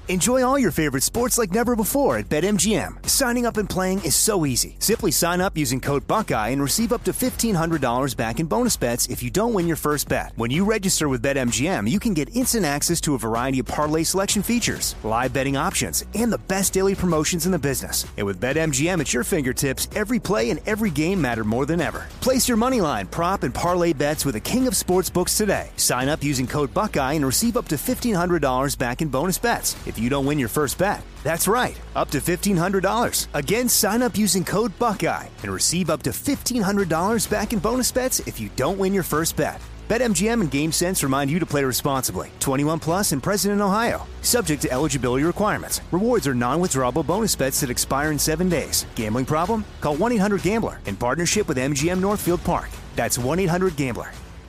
Enjoy all your favorite sports like never before at BetMGM. Signing up and playing is so easy. Simply sign up using code Buckeye and receive up to $1,500 back in bonus bets if you don't win your first bet. When you register with BetMGM, you can get instant access to a variety of parlay selection features, live betting options, and the best daily promotions in the business. And with BetMGM at your fingertips, every play and every game matter more than ever. Place your moneyline, prop, and parlay bets with the king of sportsbooks today. Sign up using code Buckeye and receive up to $1,500 back in bonus bets if you don't win your first bet. That's right, up to $1,500. Again, sign up using code Buckeye and receive up to $1,500 back in bonus bets if you don't win your first bet. BetMGM and GameSense remind you to play responsibly. 21 plus and present in Ohio. Subject to eligibility requirements. Rewards are non-withdrawable bonus bets that expire in 7 days. Gambling problem? Call 1-800-GAMBLER in partnership with MGM Northfield Park. That's 1-800-GAMBLER.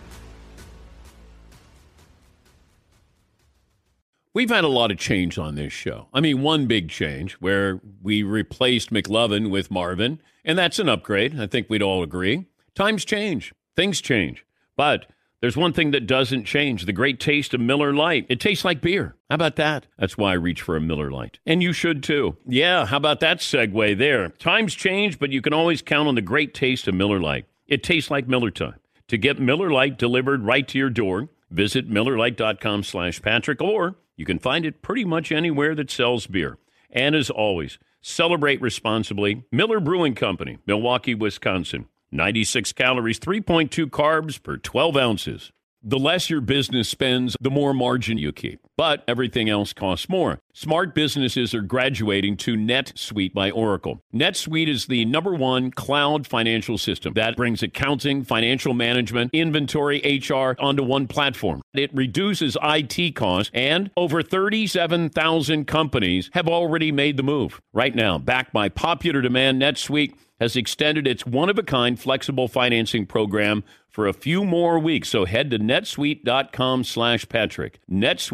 We've had a lot of change on this show. I mean, one big change where we replaced McLovin with Marvin, and that's an upgrade. I think we'd all agree. Times change. Things change. But there's one thing that doesn't change, the great taste of Miller Lite. It tastes like beer. How about that? That's why I reach for a Miller Lite. And you should too. Yeah, how about that segue there? Times change, but you can always count on the great taste of Miller Lite. It tastes like Miller time. To get Miller Lite delivered right to your door, visit MillerLite.com/Patrick, or you can find it pretty much anywhere that sells beer. And as always, celebrate responsibly. Miller Brewing Company, Milwaukee, Wisconsin. 96 calories, 3.2 carbs per 12 ounces. The less your business spends, the more margin you keep. But everything else costs more. Smart businesses are graduating to NetSuite by Oracle. NetSuite is the #1 cloud financial system that brings accounting, financial management, inventory, HR onto one platform. It reduces IT costs, and over 37,000 companies have already made the move. Right now, backed by popular demand, NetSuite has extended its one-of-a-kind flexible financing program for a few more weeks. So head to netsuite.com/Patrick.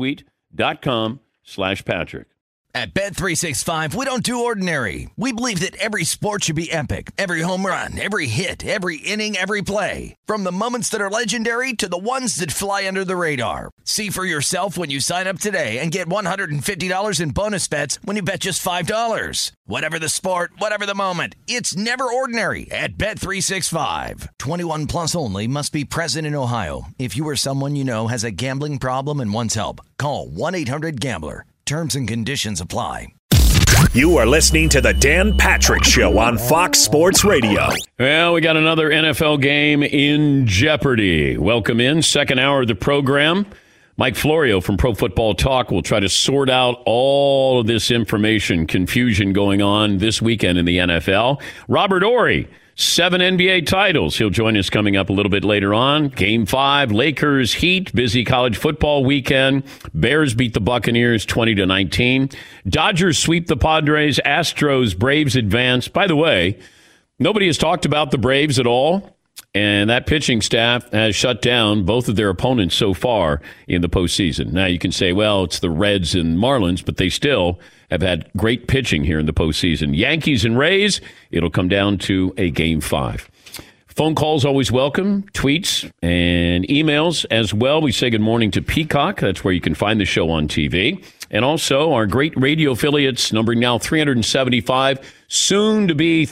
netsuite.com/Patrick. At Bet365, we don't do ordinary. We believe that every sport should be epic. Every home run, every hit, every inning, every play. From the moments that are legendary to the ones that fly under the radar. See for yourself when you sign up today and get $150 in bonus bets when you bet just $5. Whatever the sport, whatever the moment, it's never ordinary at Bet365. 21 plus only. Must be present in Ohio. If you or someone you know has a gambling problem and wants help, call 1-800-GAMBLER. Terms and conditions apply. You are listening to the Dan Patrick Show on Fox Sports Radio. Well, we got another NFL game in jeopardy. Welcome in, second hour of the program. Mike Florio from Pro Football Talk will try to sort out all of this information, confusion going on this weekend in the NFL. Robert Horry, 7 NBA titles. He'll join us coming up a little bit later on. Game 5, Lakers, Heat, busy college football weekend. Bears beat the Buccaneers 20-19. Dodgers sweep the Padres. Astros, Braves advance. By the way, nobody has talked about the Braves at all. And that pitching staff has shut down both of their opponents so far in the postseason. Now you can say, well, it's the Reds and Marlins, but they still have had great pitching here in the postseason. Yankees and Rays, it'll come down to a Game 5. Phone calls always welcome, tweets and emails as well. We say good morning to Peacock. That's where you can find the show on TV. And also our great radio affiliates, numbering now 375, soon to be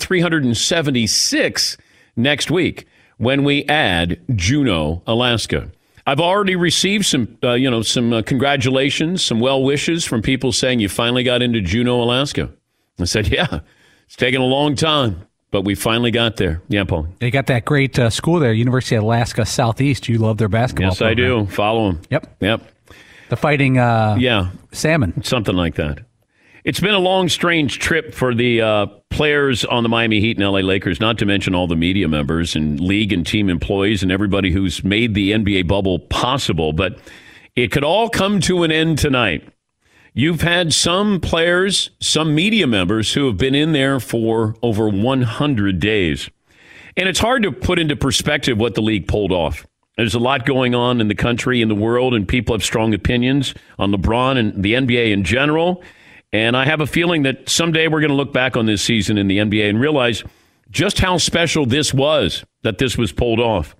376 next week, when we add Juneau, Alaska. I've already received some congratulations, some well wishes from people saying you finally got into Juneau, Alaska. I said, yeah, it's taken a long time, but we finally got there. Yeah, Paul. They got that great school there, University of Alaska Southeast. You love their basketball program. I do. Follow them. Yep. The Fighting Salmon. Something like that. It's been a long, strange trip for the players on the Miami Heat and LA Lakers, not to mention all the media members and league and team employees and everybody who's made the NBA bubble possible. But it could all come to an end tonight. You've had some players, some media members who have been in there for over 100 days. And it's hard to put into perspective what the league pulled off. There's a lot going on in the country, in the world, and people have strong opinions on LeBron and the NBA in general. And I have a feeling that someday we're going to look back on this season in the NBA and realize just how special this was, that this was pulled off.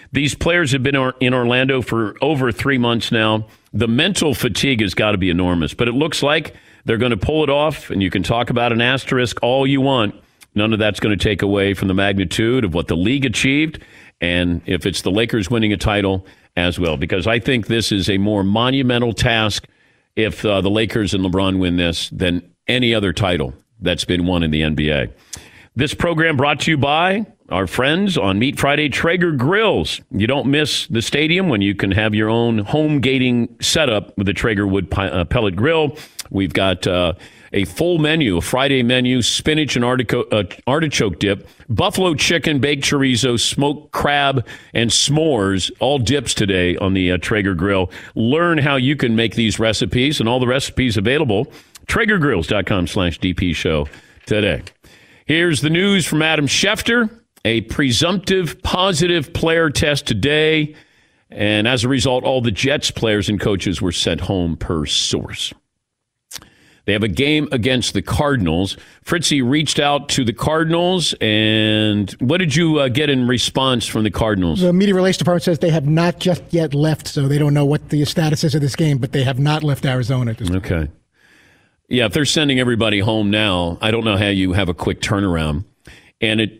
These players have been in Orlando for over 3 months now. The mental fatigue has got to be enormous, but it looks like they're going to pull it off, and you can talk about an asterisk all you want. None of that's going to take away from the magnitude of what the league achieved, and if it's the Lakers winning a title as well, because I think this is a more monumental task if the Lakers and LeBron win this than any other title that's been won in the NBA. This program brought to you by our friends on Meat Friday, Traeger Grills. You don't miss the stadium when you can have your own home gating setup with the Traeger wood pellet grill. We've got a full menu, a Friday menu, spinach and artichoke dip, buffalo chicken, baked chorizo, smoked crab, and s'mores, all dips today on the Traeger Grill. Learn how you can make these recipes and all the recipes available. TraegerGrills.com/DP show today. Here's the news from Adam Schefter. A presumptive positive player test today, and as a result, all the Jets players and coaches were sent home per source. They have a game against the Cardinals. Fritzy reached out to the Cardinals, and what did you get in response from the Cardinals? The media relations department says they have not just yet left, so they don't know what the status is of this game, but they have not left Arizona at this point. Okay. Yeah, if they're sending everybody home now, I don't know how you have a quick turnaround. And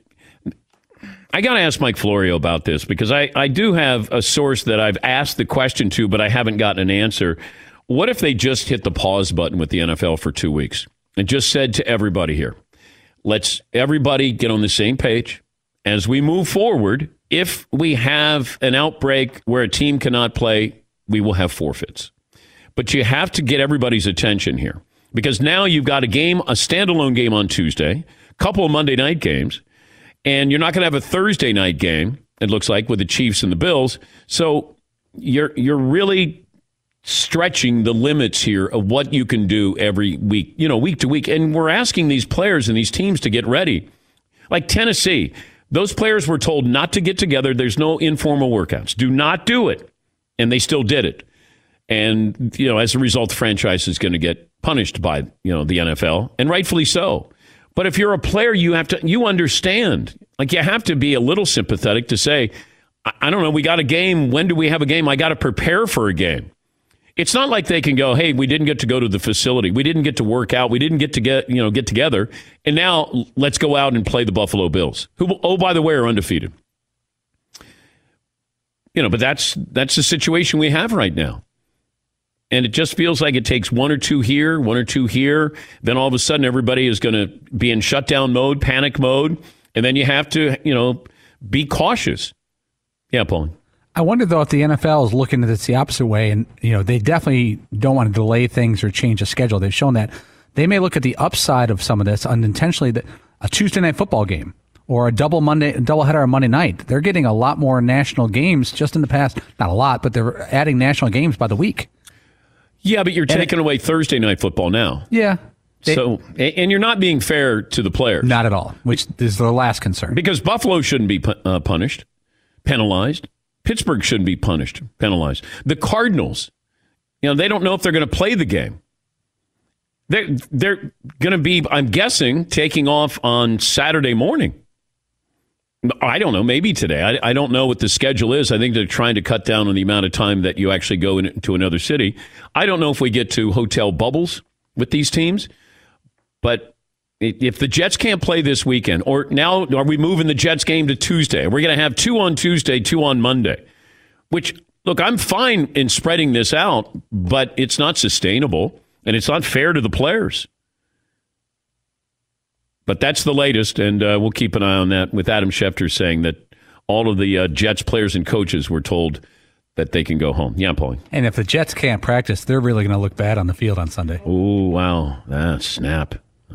I got to ask Mike Florio about this, because I do have a source that I've asked the question to, but I haven't gotten an answer. What if they just hit the pause button with the NFL for 2 weeks and just said to everybody here, let's everybody get on the same page as we move forward. If we have an outbreak where a team cannot play, we will have forfeits. But you have to get everybody's attention here, because now you've got a standalone game on Tuesday, a couple of Monday night games, and you're not going to have a Thursday night game, it looks like, with the Chiefs and the Bills. So you're really stretching the limits here of what you can do every week, week to week. And we're asking these players and these teams to get ready. Like Tennessee, those players were told not to get together. There's no informal workouts. Do not do it. And they still did it. And, as a result, the franchise is going to get punished by, the NFL, and rightfully so. But if you're a player, you understand. Like, you have to be a little sympathetic to say, I don't know, we got a game. When do we have a game? I got to prepare for a game. It's not like they can go, hey, we didn't get to go to the facility. We didn't get to work out. We didn't get to get together. And now let's go out and play the Buffalo Bills, who, oh, by the way, are undefeated. But that's the situation we have right now. And it just feels like it takes one or two here. Then all of a sudden, everybody is going to be in shutdown mode, panic mode. And then you have to, be cautious. Yeah, Paul. I wonder, though, if the NFL is looking at this the opposite way. And, they definitely don't want to delay things or change the schedule. They've shown that. They may look at the upside of some of this unintentionally, a Tuesday night football game or a doubleheader on Monday night. They're getting a lot more national games just in the past. Not a lot, but they're adding national games by the week. Yeah, but you're taking away Thursday night football now. Yeah. And you're not being fair to the players. Not at all, which is the last concern. Because Buffalo shouldn't be penalized. Pittsburgh shouldn't be penalized. The Cardinals, they don't know if they're going to play the game. They're going to be, I'm guessing, taking off on Saturday morning. I don't know, maybe today. I don't know what the schedule is. I think they're trying to cut down on the amount of time that you actually go into another city. I don't know if we get to hotel bubbles with these teams, but if the Jets can't play this weekend, or now are we moving the Jets game to Tuesday? We're going to have 2 on Tuesday, 2 on Monday, which, look, I'm fine in spreading this out, but it's not sustainable, and it's not fair to the players. But that's the latest, and we'll keep an eye on that, with Adam Schefter saying that all of the Jets players and coaches were told that they can go home. Yeah, Paulie. And if the Jets can't practice, they're really going to look bad on the field on Sunday. Oh, wow. Snap.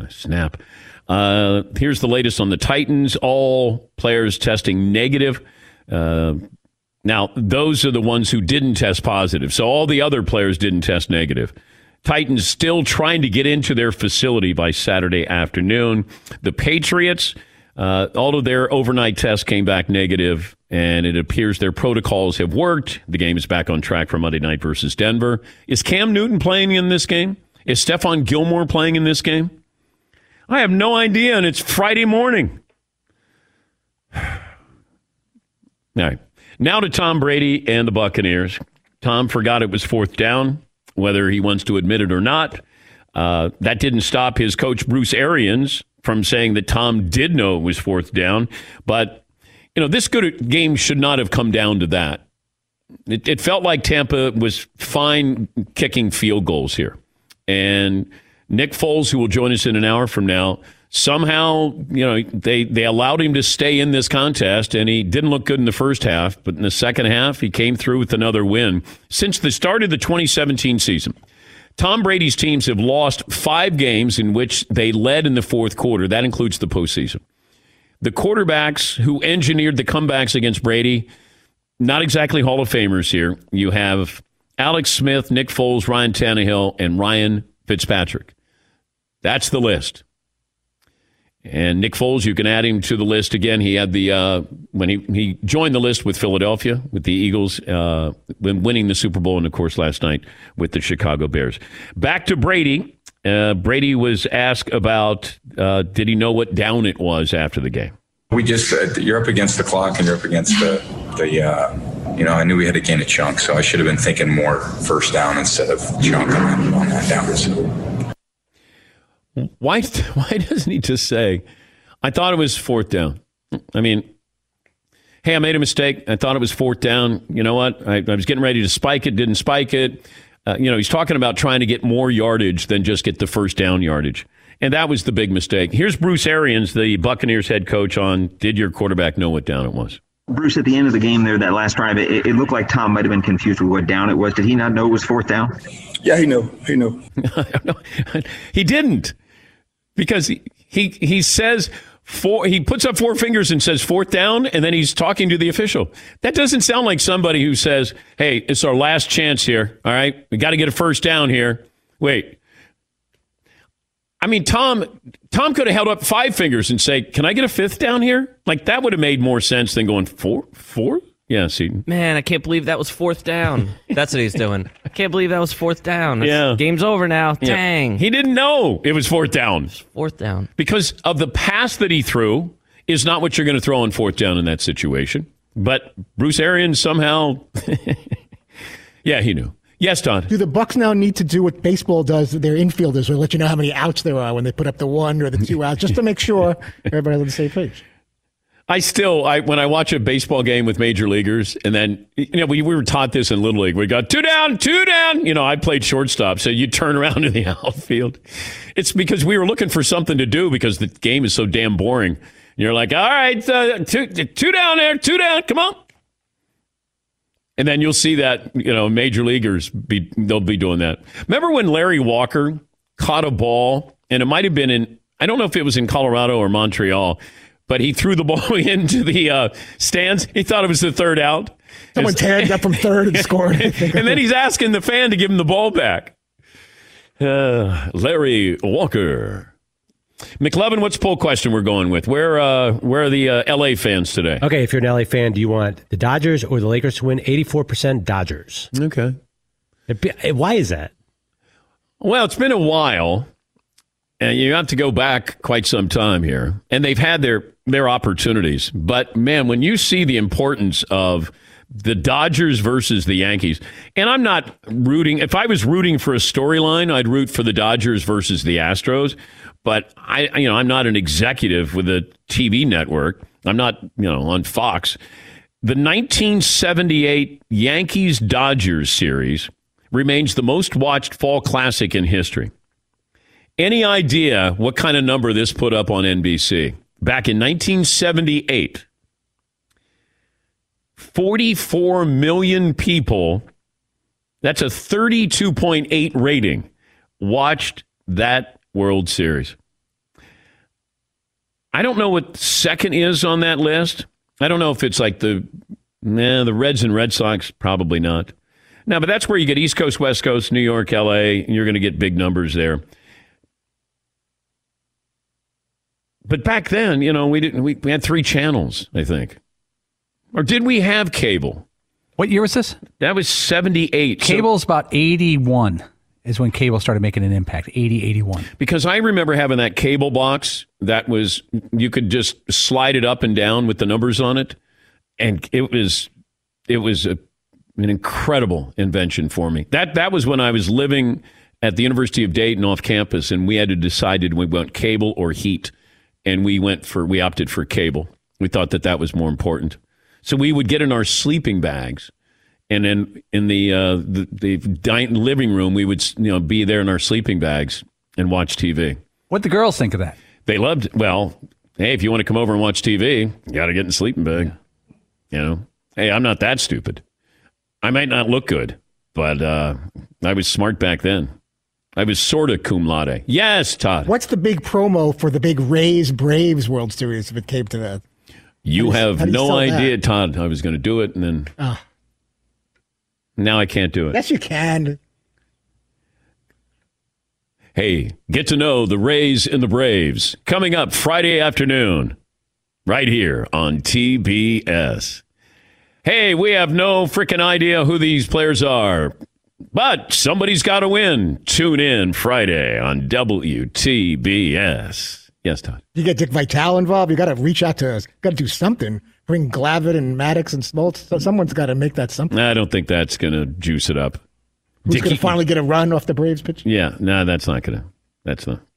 Here's the latest on the Titans. All players testing negative. Now, those are the ones who didn't test positive. So all the other players didn't test negative. Titans still trying to get into their facility by Saturday afternoon. The Patriots, all of their overnight tests came back negative, and it appears their protocols have worked. The game is back on track for Monday night versus Denver. Is Cam Newton playing in this game? Is Stephon Gilmore playing in this game? I have no idea, and it's Friday morning. All right. Now to Tom Brady and the Buccaneers. Tom forgot it was fourth down, whether he wants to admit it or not. That didn't stop his coach, Bruce Arians, from saying that Tom did know it was fourth down. But, this good game should not have come down to that. It felt like Tampa was fine kicking field goals here. And Nick Foles, who will join us in an hour from now, somehow, they allowed him to stay in this contest, and he didn't look good in the first half. But in the second half, he came through with another win. Since the start of the 2017 season, Tom Brady's teams have lost 5 games in which they led in the fourth quarter. That includes the postseason. The quarterbacks who engineered the comebacks against Brady, not exactly Hall of Famers here. You have Alex Smith, Nick Foles, Ryan Tannehill, and Ryan Fitzpatrick. That's the list. And Nick Foles, you can add him to the list again. He had when he joined the list with Philadelphia, with the Eagles, when winning the Super Bowl, and of course last night with the Chicago Bears. Back to Brady. Brady was asked about did he know what down it was after the game. We just said you're up against the clock and you're up against the I knew we had to gain a chunk, so I should have been thinking more first down instead of chunk on that down. So. Why doesn't he just say, I thought it was fourth down? I mean, hey, I made a mistake. I thought it was fourth down. You know what? I was getting ready to spike it, didn't spike it. He's talking about trying to get more yardage than just get the first down yardage. And that was the big mistake. Here's Bruce Arians, the Buccaneers head coach, on did your quarterback know what down it was? Bruce, at the end of the game there, that last drive, it looked like Tom might have been confused with what down it was. Did he not know it was fourth down? Yeah, he knew. He didn't. Because he says he puts up 4 fingers and says fourth down, and then he's talking to the official. That doesn't sound like somebody who says, hey, it's our last chance here. All right, we got to get a first down here. Wait. I mean, Tom could have held up 5 fingers and say, can I get a fifth down here? Like, that would have made more sense than going four? Yeah, Seton. Man, I can't believe that was fourth down. That's what he's doing. I can't believe that was fourth down. Game's over now. Yeah. Dang. He didn't know it was fourth down. Fourth down. Because of the pass that he threw is not what you're going to throw on fourth down in that situation. But Bruce Arians somehow, yeah, he knew. Yes, Don. Do the Bucs now need to do what baseball does to their infielders, or let you know how many outs there are when they put up the 1 or the 2 outs, just to make sure everybody's on the same page? When I watch a baseball game with major leaguers, and then, we were taught this in Little League. We got 2 down. I played shortstop, so you turn around in the outfield. It's because we were looking for something to do because the game is so damn boring. You're like, all right, 2 down there, 2 down, come on. And then you'll see that, major leaguers, they'll be doing that. Remember when Larry Walker caught a ball, and it might have been I don't know if it was in Colorado or Montreal, but he threw the ball into the stands. He thought it was the third out. Someone tagged up from third and scored. And then he's asking the fan to give him the ball back. Larry Walker. McLevin, what's the poll question we're going with? Where are the L.A. fans today? Okay, if you're an L.A. fan, do you want the Dodgers or the Lakers to win? 84% Dodgers. Okay. Why is that? Well, it's been a while, and you have to go back quite some time here. And they've had their opportunities. But, man, when you see the importance of the Dodgers versus the Yankees, and I'm not rooting. If I was rooting for a storyline, I'd root for the Dodgers versus the Astros. But I'm not an executive with a TV network. I'm not, on Fox. The 1978 Yankees-Dodgers series remains the most watched fall classic in history. Any idea what kind of number this put up on NBC? Back in 1978, 44 million people, that's a 32.8 rating, watched that World Series. I don't know what second is on that list. I don't know if it's like the Reds and Red Sox, probably not. No, but that's where you get East Coast, West Coast, New York, LA, and you're going to get big numbers there. But back then, we had 3 channels, I think. Or did we have cable? What year was this? That was 78. Cable's about 81 is when cable started making an impact, 80, 81. Because I remember having that cable box that was, you could just slide it up and down with the numbers on it. And it was It was an incredible invention for me. That was when I was living at the University of Dayton off campus, and we had to decide did we want cable or heat, and we opted for cable. We thought that was more important. So we would get in our sleeping bags, and then in the living room, we would be there in our sleeping bags and watch TV. What'd the girls think of that? They loved it. Well, hey, if you want to come over and watch TV, you got to get in the sleeping bag. Yeah. Hey, I'm not that stupid. I might not look good, but I was smart back then. I was sort of cum laude. Yes, Todd. What's the big promo for the big Rays Braves World Series if it came to that? You have no idea, Todd. I was going to do it, and then now I can't do it. Yes, you can. Hey, get to know the Rays and the Braves. Coming up Friday afternoon, right here on TBS. Hey, we have no freaking idea who these players are, but somebody's got to win. Tune in Friday on WTBS. Yes, Todd. You get Dick Vitale involved. You got to reach out to us. Got to do something. Bring Glavitt and Maddox and Smoltz. So someone's got to make that something. I don't think that's going to juice it up. Who's going to finally get a run off the Braves pitch? Yeah, no, that's not going to. That's not.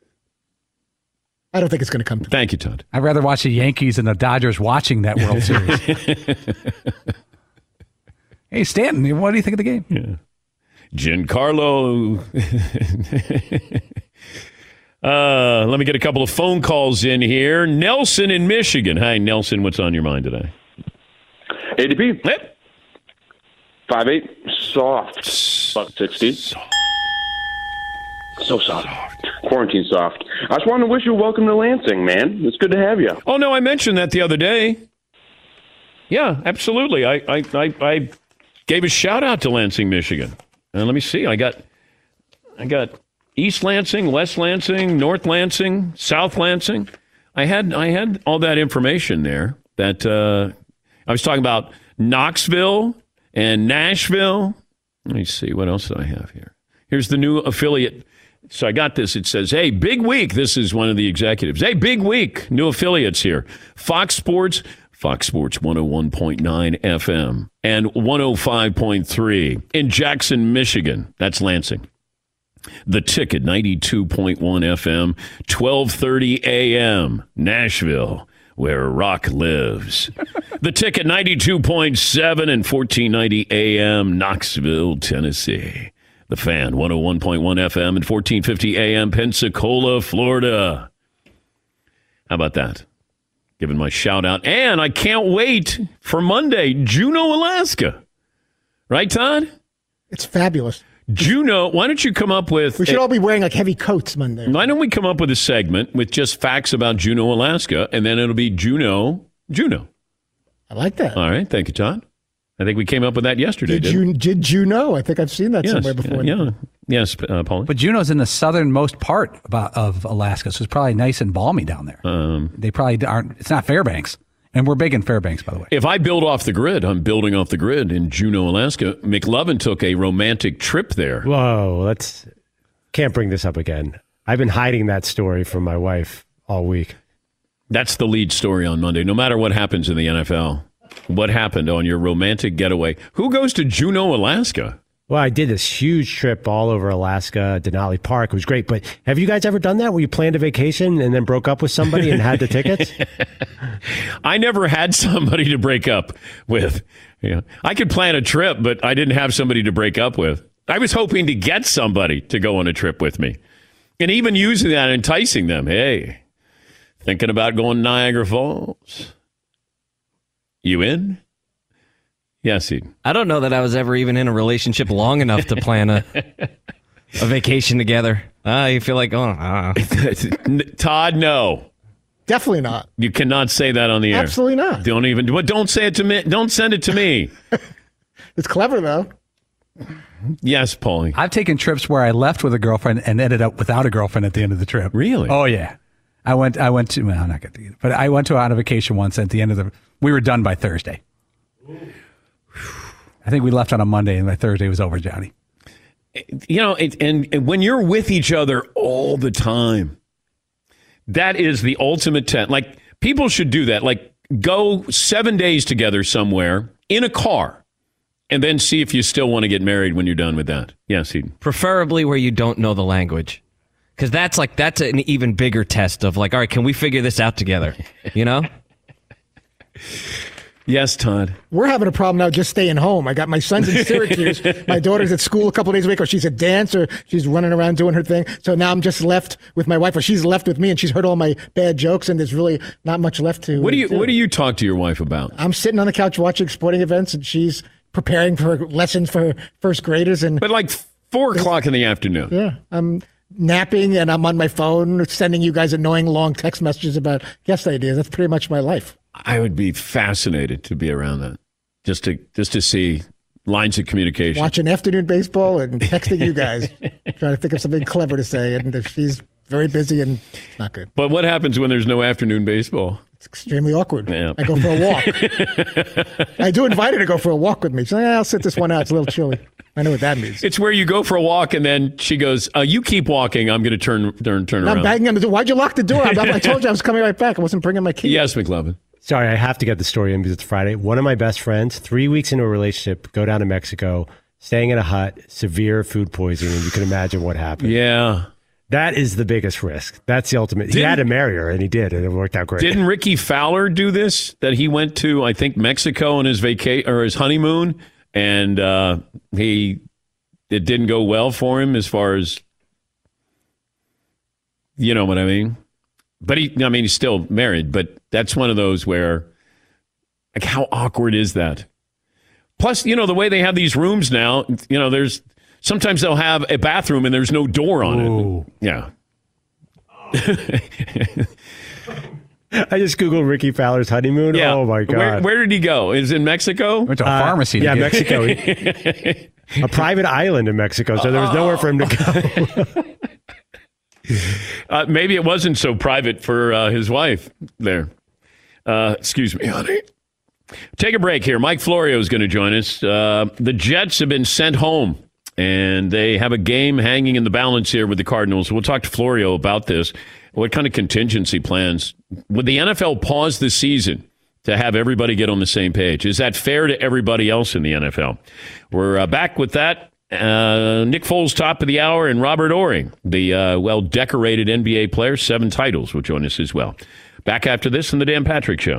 I don't think it's going to come to. Thank you, Todd. I'd rather watch the Yankees and the Dodgers watching that World Series. Hey, Stanton, what do you think of the game? Yeah. Giancarlo. Let me get a couple of phone calls in here. Nelson in Michigan. Hi, Nelson. What's on your mind today? ADP. Yep. 5'8", soft, about 60. So soft. Quarantine soft. I just wanted to wish you welcome to Lansing, man. It's good to have you. Oh, no, I mentioned that the other day. Yeah, absolutely. I gave a shout-out to Lansing, Michigan. Let me see. I got East Lansing, West Lansing, North Lansing, South Lansing. I had all that information there. That I was talking about Knoxville and Nashville. Let me see. What else do I have here? Here's the new affiliate. So I got this. It says, hey, big week. This is one of the executives. Hey, big week. New affiliates here. Fox Sports 101.9 FM and 105.3 in Jackson, Michigan. That's Lansing. The Ticket, 92.1 FM, 12:30 a.m. Nashville, where rock lives. The Ticket, 92.7 and 1490 a.m. Knoxville, Tennessee. The Fan, 101.1 FM and 1450 a.m. Pensacola, Florida. How about that? Giving my shout out. And I can't wait for Monday, Juneau, Alaska. Right, Todd? It's fabulous. Juneau, why don't you come up with... We should all be wearing like heavy coats Monday. Why don't we come up with a segment with just facts about Juneau, Alaska, and then it'll be Juneau. I like that. All right. Thank you, Todd. I think we came up with that yesterday, Did you know? I think I've seen that somewhere before. Yeah. Yes, Paulie. But Juneau's in the southernmost part of Alaska, so it's probably nice and balmy down there. They probably aren't... It's not Fairbanks. And we're big in Fairbanks, by the way. If I build off the grid, I'm building off the grid in Juneau, Alaska. McLovin took a romantic trip there. Whoa, can't bring this up again. I've been hiding that story from my wife all week. That's the lead story on Monday. No matter what happens in the NFL, what happened on your romantic getaway? Who goes to Juneau, Alaska? Well, I did this huge trip all over Alaska, Denali Park. It was great. But have you guys ever done that where you planned a vacation and then broke up with somebody and had the tickets? I never had somebody to break up with. I could plan a trip, but I didn't have somebody to break up with. I was hoping to get somebody to go on a trip with me. And even using that, enticing them. Hey, thinking about going to Niagara Falls? You in? Yes, Eden. I don't know that I was ever even in a relationship long enough to plan a vacation together. You feel like, Todd, no. Definitely not. You cannot say that on the air. Absolutely not. Don't say it to me. Don't send it to me. It's clever, though. Yes, Paulie. I've taken trips where I left with a girlfriend and ended up without a girlfriend at the end of the trip. Really? Oh, yeah. I went to, well, I'm not going to do it, but I went on a vacation once at the end of we were done by Thursday. I think we left on a Monday and by Thursday was over, Johnny. And when you're with each other all the time, that is the ultimate test. Like, people should do that. Like, go 7 days together somewhere in a car, and then see if you still want to get married when you're done with that. Yes, Eden. Preferably where you don't know the language. Because that's an even bigger test of like, all right, can we figure this out together? You know? Yes, Todd. We're having a problem now just staying home. I got my son's in Syracuse. My daughter's at school a couple of days a week, or she's at dance, or she's running around doing her thing. So now I'm just left with my wife, or she's left with me, and she's heard all my bad jokes, and there's really not much left to What do you talk to your wife about? I'm sitting on the couch watching sporting events, and she's preparing for lessons for her first graders. But like 4 o'clock in the afternoon. Yeah. I'm napping, and I'm on my phone sending you guys annoying long text messages about guest ideas. That's pretty much my life. I would be fascinated to be around that, just to see lines of communication. Watching afternoon baseball and texting you guys, trying to think of something clever to say, and she's very busy and not good. But what happens when there's no afternoon baseball? It's extremely awkward. Yeah. I go for a walk. I do invite her to go for a walk with me. She's like, I'll sit this one out. It's a little chilly. I know what that means. It's where you go for a walk, and then she goes, you keep walking. I'm going to turn around. I'm banging on the door. Why'd you lock the door? I told you I was coming right back. I wasn't bringing my key. Yes, McLovin. Sorry, I have to get the story in because it's Friday. One of my best friends, 3 weeks into a relationship, go down to Mexico, staying in a hut, severe food poisoning. You can imagine what happened. Yeah. That is the biggest risk. That's the ultimate. He had to marry her, and he did, and it worked out great. Didn't Ricky Fowler do this? That he went to, I think, Mexico on his his honeymoon, and it didn't go well for him as far as, you know what I mean? But he's still married, but that's one of those where, like, how awkward is that? Plus, the way they have these rooms now, sometimes they'll have a bathroom and there's no door on it. Yeah. I just Googled Ricky Fowler's honeymoon. Yeah. Oh, my God. Where did he go? Is it in Mexico? Went to a pharmacy. Yeah, Mexico. A private island in Mexico, so there was nowhere for him to go. Maybe it wasn't so private for his wife there. Excuse me, honey. Take a break here. Mike Florio is going to join us. The Jets have been sent home, and they have a game hanging in the balance here with the Cardinals. We'll talk to Florio about this. What kind of contingency plans? Would the NFL pause the season to have everybody get on the same page? Is that fair to everybody else in the NFL? We're back with that. Nick Foles, top of the hour, and Robert Ory, the well-decorated NBA player, 7 titles, will join us as well. Back after this on the Dan Patrick Show.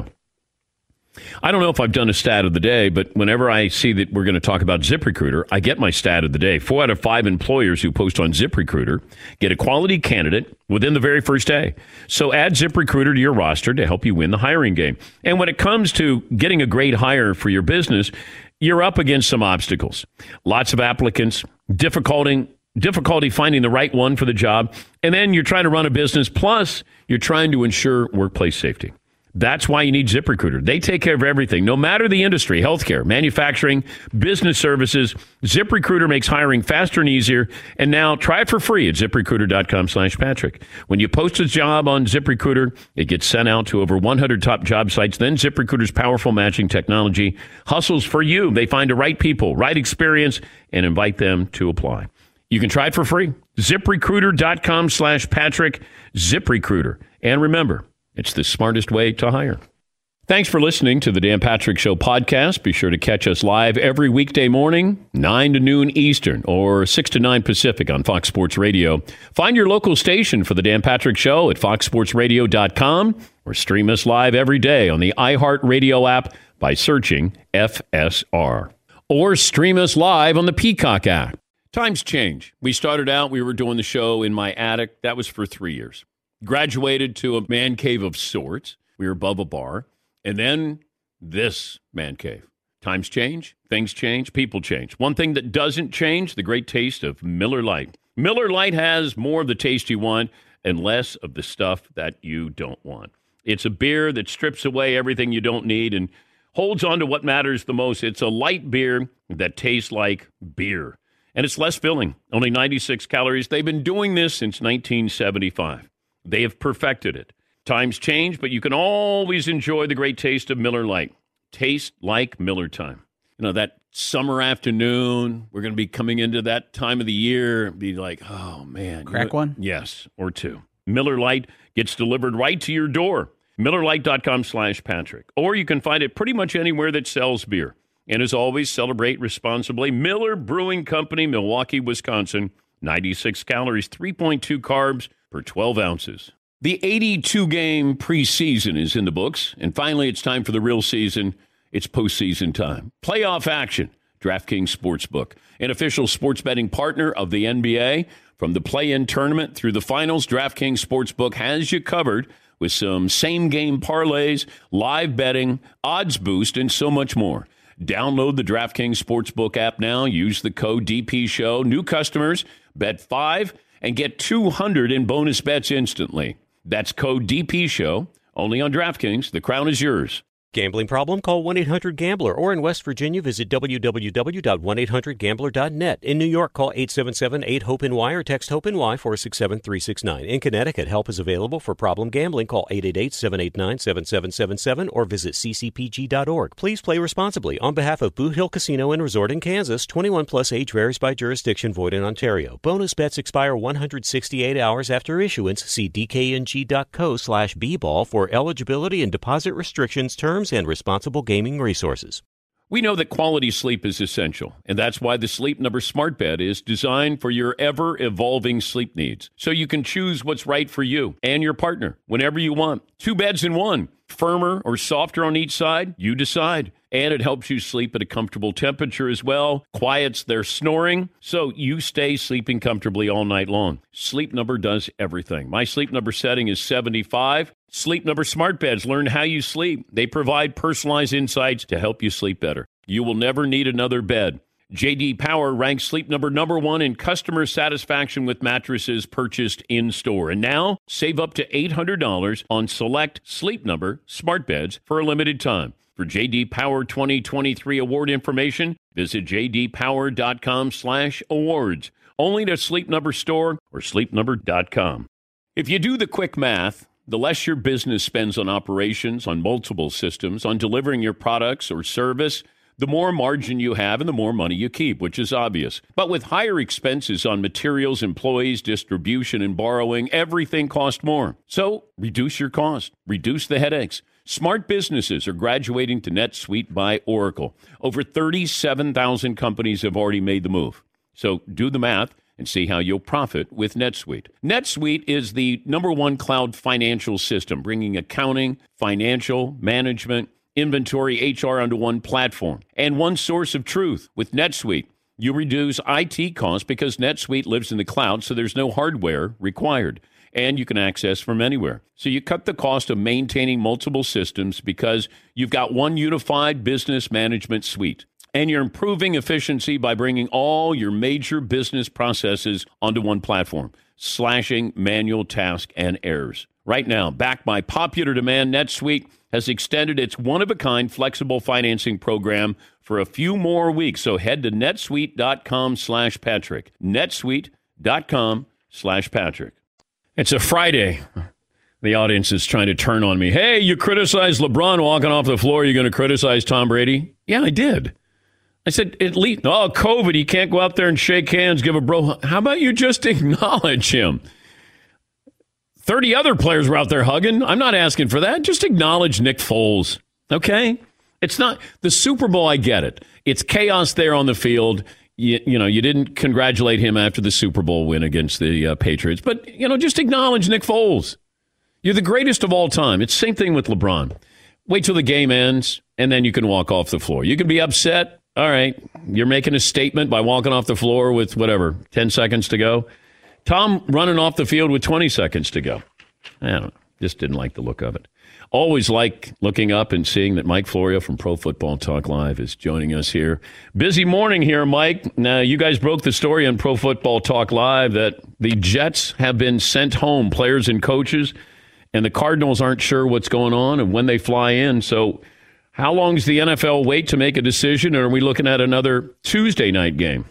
I don't know if I've done a stat of the day, but whenever I see that we're going to talk about ZipRecruiter, I get my stat of the day. 4 out of 5 employers who post on ZipRecruiter get a quality candidate within the very first day. So add ZipRecruiter to your roster to help you win the hiring game. And when it comes to getting a great hire for your business, you're up against some obstacles. Lots of applicants, difficulty finding the right one for the job, and then you're trying to run a business, plus you're trying to ensure workplace safety. That's why you need ZipRecruiter. They take care of everything, no matter the industry, healthcare, manufacturing, business services. ZipRecruiter makes hiring faster and easier. And now try it for free at ZipRecruiter.com/Patrick. When you post a job on ZipRecruiter, it gets sent out to over 100 top job sites. Then ZipRecruiter's powerful matching technology hustles for you. They find the right people, right experience, and invite them to apply. You can try it for free. ZipRecruiter.com/Patrick. ZipRecruiter. And remember, it's the smartest way to hire. Thanks for listening to the Dan Patrick Show podcast. Be sure to catch us live every weekday morning, 9 to noon Eastern or 6 to 9 Pacific on Fox Sports Radio. Find your local station for the Dan Patrick Show at foxsportsradio.com or stream us live every day on the iHeartRadio app by searching FSR. Or stream us live on the Peacock app. Times change. We started out, we were doing the show in my attic. That was for 3 years. Graduated to a man cave of sorts. We were above a bar. And then this man cave. Times change, things change, people change. One thing that doesn't change, the great taste of Miller Lite. Miller Lite has more of the taste you want and less of the stuff that you don't want. It's a beer that strips away everything you don't need and holds on to what matters the most. It's a light beer that tastes like beer. And it's less filling, only 96 calories. They've been doing this since 1975. They have perfected it. Times change, but you can always enjoy the great taste of Miller Lite. Taste like Miller time. You know, that summer afternoon, we're going to be coming into that time of the year, be like, oh, man. Crack one? Yes, or 2. Miller Lite gets delivered right to your door. MillerLite.com/Patrick. Or you can find it pretty much anywhere that sells beer. And as always, celebrate responsibly. Miller Brewing Company, Milwaukee, Wisconsin. 96 calories, 3.2 carbs per 12 ounces. The 82-game preseason is in the books. And finally, it's time for the real season. It's postseason time. Playoff action. DraftKings Sportsbook, an official sports betting partner of the NBA. From the play-in tournament through the finals, DraftKings Sportsbook has you covered with some same-game parlays, live betting, odds boost, and so much more. Download the DraftKings Sportsbook app now. Use the code DPSHOW. New customers, bet $5 and get $200 in bonus bets instantly. That's code DPSHOW, only on DraftKings. The crown is yours. Gambling problem? Call 1-800-GAMBLER. Or in West Virginia, visit www.1800gambler.net. In New York, call 877-8-HOPE-NY or text HOPE-NY 467-369. In Connecticut, help is available for problem gambling. Call 888-789-7777 or visit ccpg.org. Please play responsibly. On behalf of Boot Hill Casino and Resort in Kansas, 21 plus age varies by jurisdiction, void in Ontario. Bonus bets expire 168 hours after issuance. See dkng.co/bball for eligibility and deposit restrictions, terms, and responsible gaming resources. We know that quality sleep is essential, and that's why the Sleep Number Smart Bed is designed for your ever-evolving sleep needs, so you can choose what's right for you and your partner whenever you want. 2 beds in one, firmer or softer on each side, you decide. And it helps you sleep at a comfortable temperature as well, quiets their snoring, so you stay sleeping comfortably all night long. Sleep Number does everything. My Sleep Number setting is 75. Sleep Number Smart Beds learn how you sleep. They provide personalized insights to help you sleep better. You will never need another bed. J.D. Power ranks Sleep Number #1 in customer satisfaction with mattresses purchased in-store. And now, save up to $800 on select Sleep Number Smart Beds for a limited time. For J.D. Power 2023 award information, visit jdpower.com/awards. Only to Sleep Number store or sleepnumber.com. If you do the quick math, the less your business spends on operations, on multiple systems, on delivering your products or service, the more margin you have and the more money you keep, which is obvious. But with higher expenses on materials, employees, distribution, and borrowing, everything costs more. So reduce your cost. Reduce the headaches. Smart businesses are graduating to NetSuite by Oracle. Over 37,000 companies have already made the move. So do the math and see how you'll profit with NetSuite. NetSuite is the #1 cloud financial system, bringing accounting, financial, management, inventory, HR onto one platform and one source of truth. With NetSuite, you reduce IT costs because NetSuite lives in the cloud, so there's no hardware required. And you can access from anywhere. So you cut the cost of maintaining multiple systems because you've got one unified business management suite. And you're improving efficiency by bringing all your major business processes onto one platform, slashing manual tasks and errors. Right now, backed by popular demand, NetSuite has extended its one-of-a-kind flexible financing program for a few more weeks. So head to netsuite.com/Patrick. netsuite.com/Patrick. It's a Friday. The audience is trying to turn on me. Hey, you criticized LeBron walking off the floor. You're going to criticize Tom Brady? Yeah, I did. I said, at least, COVID, he can't go out there and shake hands, give a bro. How about you just acknowledge him? 30 other players were out there hugging. I'm not asking for that. Just acknowledge Nick Foles, okay? It's not the Super Bowl. I get it. It's chaos there on the field. You didn't congratulate him after the Super Bowl win against the Patriots. But, just acknowledge Nick Foles. You're the greatest of all time. It's the same thing with LeBron. Wait till the game ends, and then you can walk off the floor. You can be upset. All right, you're making a statement by walking off the floor with, 10 seconds to go. Tom running off the field with 20 seconds to go. I don't know. Just didn't like the look of it. Always like looking up and seeing that Mike Florio from Pro Football Talk Live is joining us here. Busy morning here, Mike. Now, you guys broke the story on Pro Football Talk Live that the Jets have been sent home, players and coaches, and the Cardinals aren't sure what's going on and when they fly in. So how long does the NFL wait to make a decision, or are we looking at another Tuesday night game?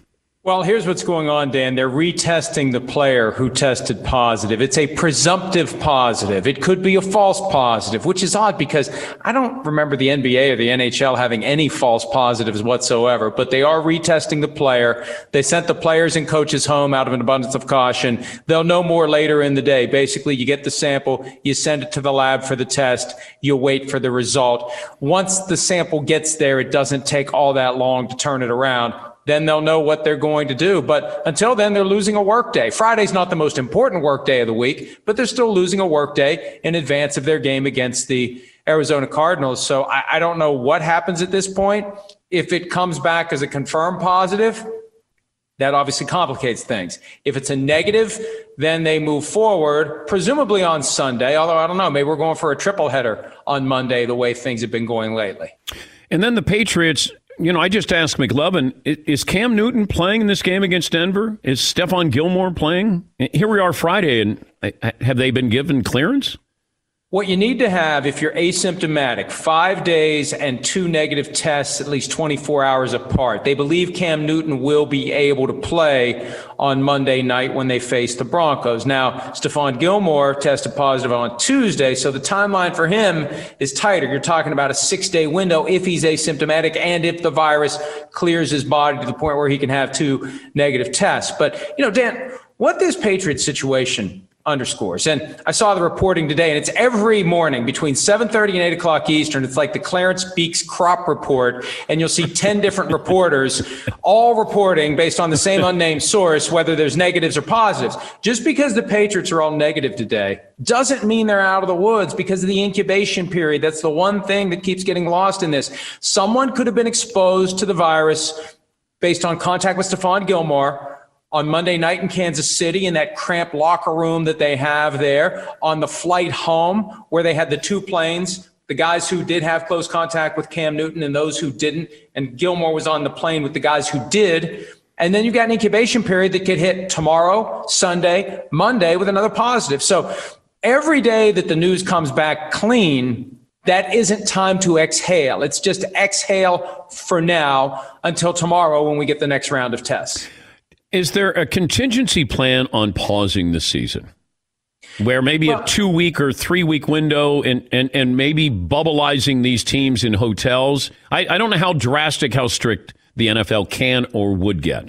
Well, here's what's going on, Dan. They're retesting the player who tested positive. It's a presumptive positive. It could be a false positive, which is odd because I don't remember the NBA or the NHL having any false positives whatsoever, but they are retesting the player. They sent the players and coaches home out of an abundance of caution. They'll know more later in the day. Basically, you get the sample, you send it to the lab for the test, you wait for the result. Once the sample gets there, it doesn't take all that long to turn it around. Then they'll know what they're going to do. But until then, they're losing a work day. Friday's not the most important work day of the week, but they're still losing a work day in advance of their game against the Arizona Cardinals. So I don't know what happens at this point. If it comes back as a confirmed positive, that obviously complicates things. If it's a negative, then they move forward, presumably on Sunday, although I don't know, maybe we're going for a triple header on Monday, the way things have been going lately. And then the Patriots, I just asked McLovin, is Cam Newton playing in this game against Denver? Is Stephon Gilmore playing? Here we are Friday, and have they been given clearance? What you need to have, if you're asymptomatic, 5 days and 2 negative tests at least 24 hours apart. They believe Cam Newton will be able to play on Monday night when they face the Broncos. Now, Stephon Gilmore tested positive on Tuesday, so the timeline for him is tighter. You're talking about a 6-day window if he's asymptomatic and if the virus clears his body to the point where he can have 2 negative tests. But, Dan, what this Patriots situation underscores. And I saw the reporting today, and it's every morning between 7:30 and 8 o'clock Eastern. It's like the Clarence Beeks crop report, and you'll see 10 different reporters all reporting based on the same unnamed source, whether there's negatives or positives. Just because the Patriots are all negative today doesn't mean they're out of the woods because of the incubation period. That's the one thing that keeps getting lost in this. Someone could have been exposed to the virus based on contact with Stephon Gilmore on Monday night in Kansas City in that cramped locker room that they have there, on the flight home where they had the 2 planes, the guys who did have close contact with Cam Newton and those who didn't, and Gilmore was on the plane with the guys who did. And then you've got an incubation period that could hit tomorrow, Sunday, Monday with another positive. So every day that the news comes back clean, that isn't time to exhale. It's just exhale for now until tomorrow when we get the next round of tests. Is there a contingency plan on pausing the season where maybe a 2-week or 3-week window and maybe bubbleizing these teams in hotels? I don't know how drastic, how strict the NFL can or would get.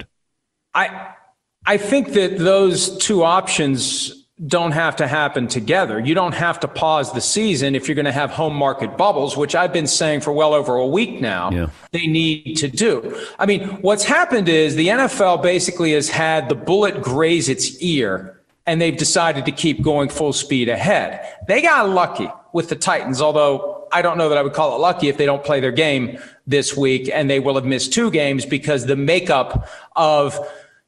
I think that those 2 options don't have to happen together. You don't have to pause the season if you're going to have home market bubbles, which I've been saying for well over a week now. They need to do. I mean, what's happened is the NFL basically has had the bullet graze its ear, and they've decided to keep going full speed ahead. They got lucky with the Titans, although I don't know that I would call it lucky if they don't play their game this week, and they will have missed 2 games because the makeup of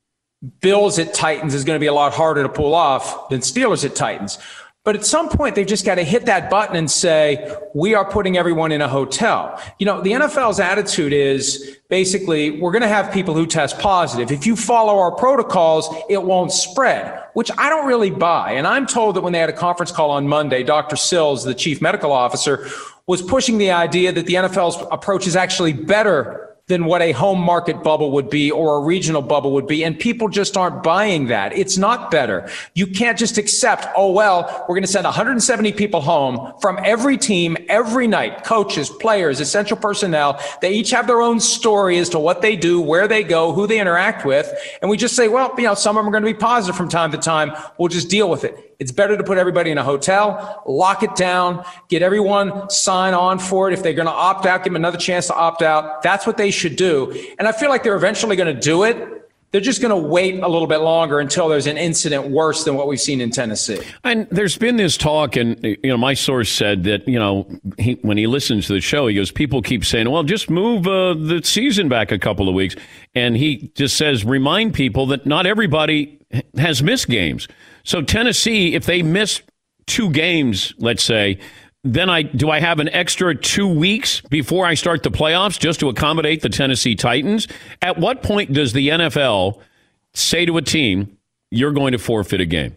Bills at Titans is going to be a lot harder to pull off than Steelers at Titans. But at some point, they've just got to hit that button and say, we are putting everyone in a hotel. The NFL's attitude is basically, we're going to have people who test positive. If you follow our protocols, it won't spread, which I don't really buy. And I'm told that when they had a conference call on Monday, Dr. Sills, the chief medical officer, was pushing the idea that the NFL's approach is actually better than what a home market bubble would be or a regional bubble would be. And people just aren't buying that. It's not better. You can't just accept, we're going to send 170 people home from every team every night, coaches, players, essential personnel. They each have their own story as to what they do, where they go, who they interact with. And we just say, some of them are going to be positive from time to time. We'll just deal with it. It's better to put everybody in a hotel, lock it down, get everyone sign on for it. If they're going to opt out, give them another chance to opt out. That's what they should do. And I feel like they're eventually going to do it. They're just going to wait a little bit longer until there's an incident worse than what we've seen in Tennessee. And there's been this talk, and my source said that when he listens to the show, he goes, people keep saying, well, just move the season back a couple of weeks. And he just says, remind people that not everybody has missed games. So Tennessee, if they miss 2 games, let's say, then do I have an extra 2 weeks before I start the playoffs just to accommodate the Tennessee Titans? At what point does the NFL say to a team, you're going to forfeit a game?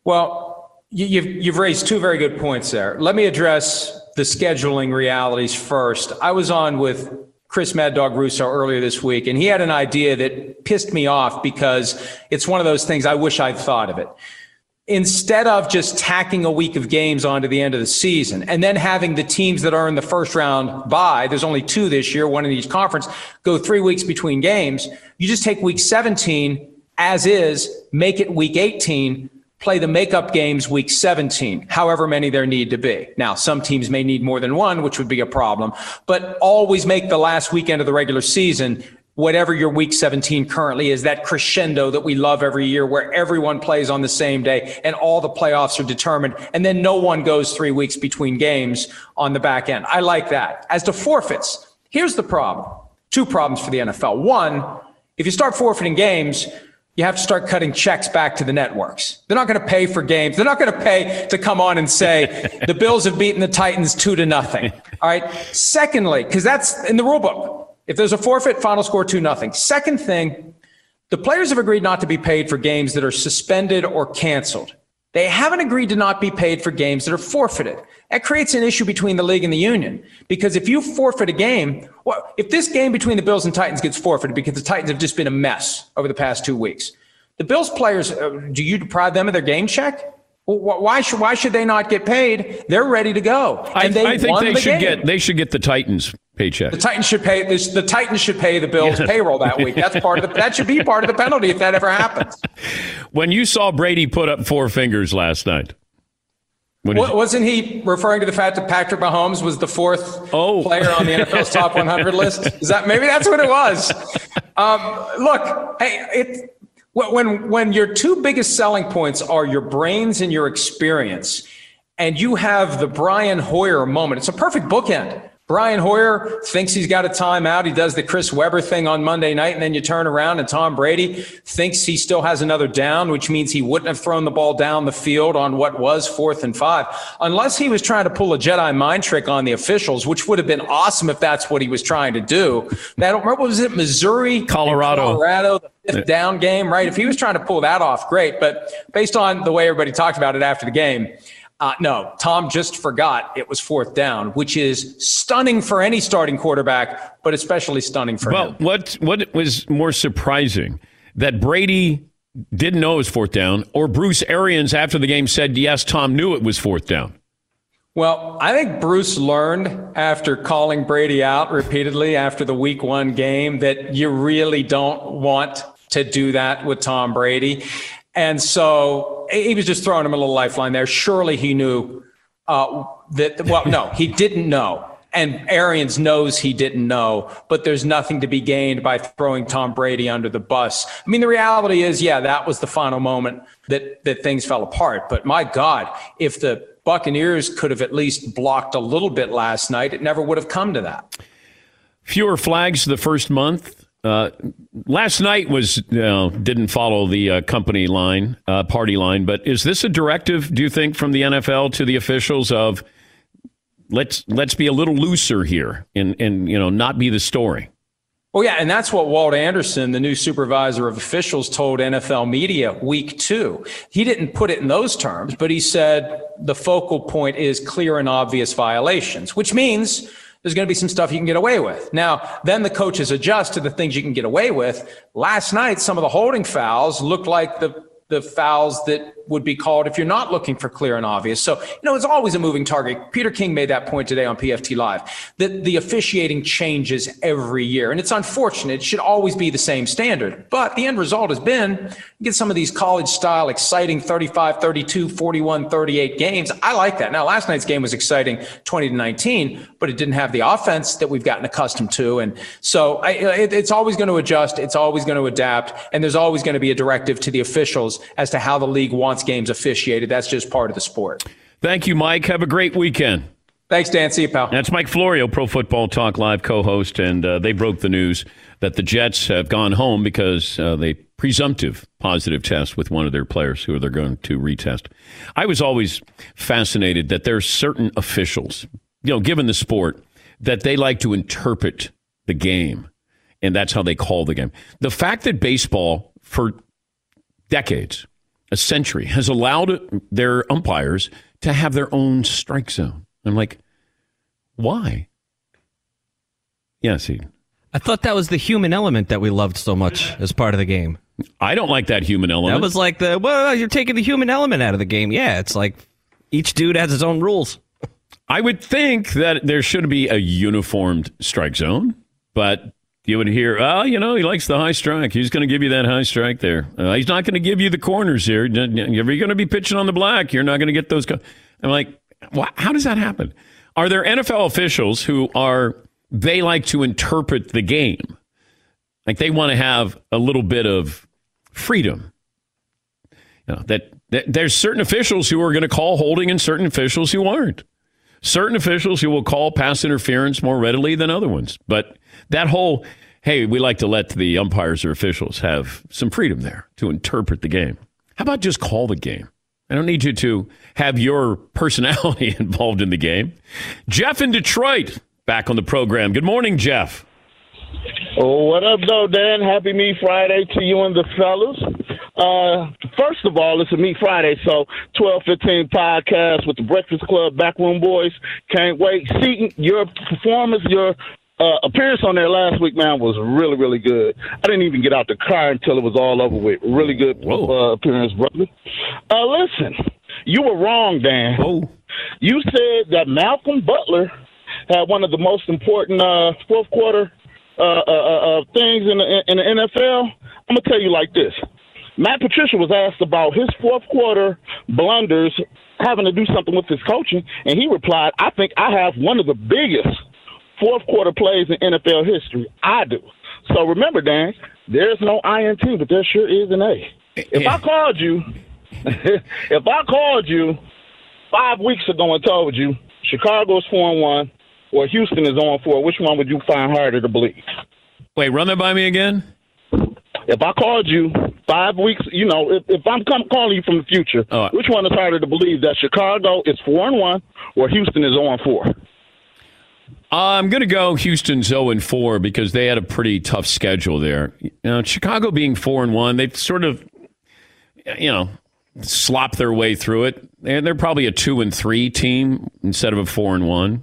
Well, you've raised 2 very good points there. Let me address the scheduling realities first. I was on with Chris Mad Dog Russo earlier this week, and he had an idea that pissed me off because it's one of those things I wish I'd thought of it. Instead of just tacking a week of games onto the end of the season and then having the teams that are in the first round bye, there's only 2 this year, one in each conference, go 3 weeks between games, you just take week 17 as is, make it week 18, play the makeup games week 17, however many there need to be. Now, some teams may need more than one, which would be a problem, but always make the last weekend of the regular season whatever your week 17 currently is, that crescendo that we love every year where everyone plays on the same day and all the playoffs are determined, and then no one goes 3 weeks between games on the back end. I like that. As to forfeits, here's the problem. 2 problems for the NFL. One, if you start forfeiting games, you have to start cutting checks back to the networks. They're not going to pay for games. They're not going to pay to come on and say the Bills have beaten the Titans 2-0. All right. Secondly, because that's in the rule book. If there's a forfeit, final score 2-0. Second thing, the players have agreed not to be paid for games that are suspended or canceled. They haven't agreed to not be paid for games that are forfeited. That creates an issue between the league and the union, because if you forfeit a game, well, if this game between the Bills and Titans gets forfeited because the Titans have just been a mess over the past 2 weeks, the Bills players, do you deprive them of their game check? Well, why should they not get paid? They're ready to go. And I think they should get the Titans paycheck. The Titans should pay the Bills payroll that week. That's that should be part of the penalty if that ever happens. When you saw Brady put up 4 fingers last night, wasn't he referring to the fact that Patrick Mahomes was the 4th player on the NFL's top 100 list? Is that maybe that's what it was? Look, hey, when your 2 biggest selling points are your brains and your experience, and you have the Brian Hoyer moment, it's a perfect bookend. Brian Hoyer thinks he's got a timeout. He does the Chris Webber thing on Monday night, and then you turn around and Tom Brady thinks he still has another down, which means he wouldn't have thrown the ball down the field on what was 4th and 5, unless he was trying to pull a Jedi mind trick on the officials, which would have been awesome if that's what he was trying to do. Now, I don't remember, what was it, Missouri? Colorado, the 5th down game, right? If he was trying to pull that off, great. But based on the way everybody talked about it after the game, no, Tom just forgot it was 4th down, which is stunning for any starting quarterback, but especially stunning for him. Well, what was more surprising, that Brady didn't know it was 4th down, or Bruce Arians after the game said, yes, Tom knew it was 4th down? Well, I think Bruce learned after calling Brady out repeatedly after the week 1 game that you really don't want to do that with Tom Brady. And so he was just throwing him a little lifeline there. Surely he knew no, he didn't know. And Arians knows he didn't know, but there's nothing to be gained by throwing Tom Brady under the bus. I mean, the reality is, that was the final moment that things fell apart. But my God, if the Buccaneers could have at least blocked a little bit last night, it never would have come to that. Fewer flags the first month. Last night was didn't follow the company line, party line, but is this a directive, do you think, from the NFL to the officials of let's be a little looser here and not be the story? Well, yeah, and that's what Walt Anderson, the new supervisor of officials, told NFL media week 2. He didn't put it in those terms, but he said the focal point is clear and obvious violations, which means there's going to be some stuff you can get away with. Now, then the coaches adjust to the things you can get away with. Last night, some of the holding fouls looked like the fouls that would be called if you're not looking for clear and obvious. So, it's always a moving target. Peter King made that point today on PFT Live, that the officiating changes every year. And it's unfortunate. It should always be the same standard. But the end result has been you get some of these college-style, exciting 35, 32, 41, 38 games. I like that. Now, last night's game was exciting, 20-19, but it didn't have the offense that we've gotten accustomed to. And so it's always going to adjust. It's always going to adapt. And there's always going to be a directive to the officials as to how the league wants games officiated. That's just part of the sport. Thank you, Mike. Have a great weekend. Thanks, Dan. See you, pal. That's Mike Florio, Pro Football Talk Live co-host, and they broke the news that the Jets have gone home because they presumptive positive test with one of their players who they're going to retest. I was always fascinated that there's certain officials, given the sport, that they like to interpret the game, and that's how they call the game. The fact that baseball, for decades, a century, has allowed their umpires to have their own strike zone. I'm like, why? Yeah, see, I thought that was the human element that we loved so much as part of the game. I don't like that human element. That was like you're taking the human element out of the game. Yeah, it's like each dude has his own rules. I would think that there should be a uniformed strike zone, but you would hear, he likes the high strike. He's going to give you that high strike there. He's not going to give you the corners here. If you're going to be pitching on the black, you're not going to get those. I'm like, how does that happen? Are there NFL officials who they like to interpret the game? Like they want to have a little bit of freedom. That there's certain officials who are going to call holding and certain officials who aren't. Certain officials who will call pass interference more readily than other ones. But that whole, hey, we like to let the umpires or officials have some freedom there to interpret the game. How about just call the game? I don't need you to have your personality involved in the game. Jeff in Detroit, back on the program. Good morning, Jeff. Oh, what up, though, Dan? Happy Meat Friday to you and the fellas. First of all, it's a Meat Friday, so 12:15 podcast with the Breakfast Club Backroom Boys. Can't wait. Seaton, your performance, your appearance on there last week, man, was really, really good. I didn't even get out the car until it was all over with. Really good appearance, brother. Listen, you were wrong, Dan. Oh. You said that Malcolm Butler had one of the most important fourth quarter things in the NFL. I'm going to tell you like this. Matt Patricia was asked about his fourth quarter blunders having to do something with his coaching, and he replied, I think I have one of the biggest fourth quarter plays in NFL history. I do. So remember, Dan, there's no INT, but there sure is an A. If I called you 5 weeks ago and told you Chicago's 4-1 or Houston is 0-4, which one would you find harder to believe? Wait, run that by me again? If I called you 5 weeks, if I'm calling you from the future, which one is harder to believe, that Chicago is 4-1 or Houston is 0-4? I'm going to go Houston's 0-4 because they had a pretty tough schedule there. Chicago being 4-1, they've sort of, slopped their way through it. They're probably a 2-3 team instead of a 4-1.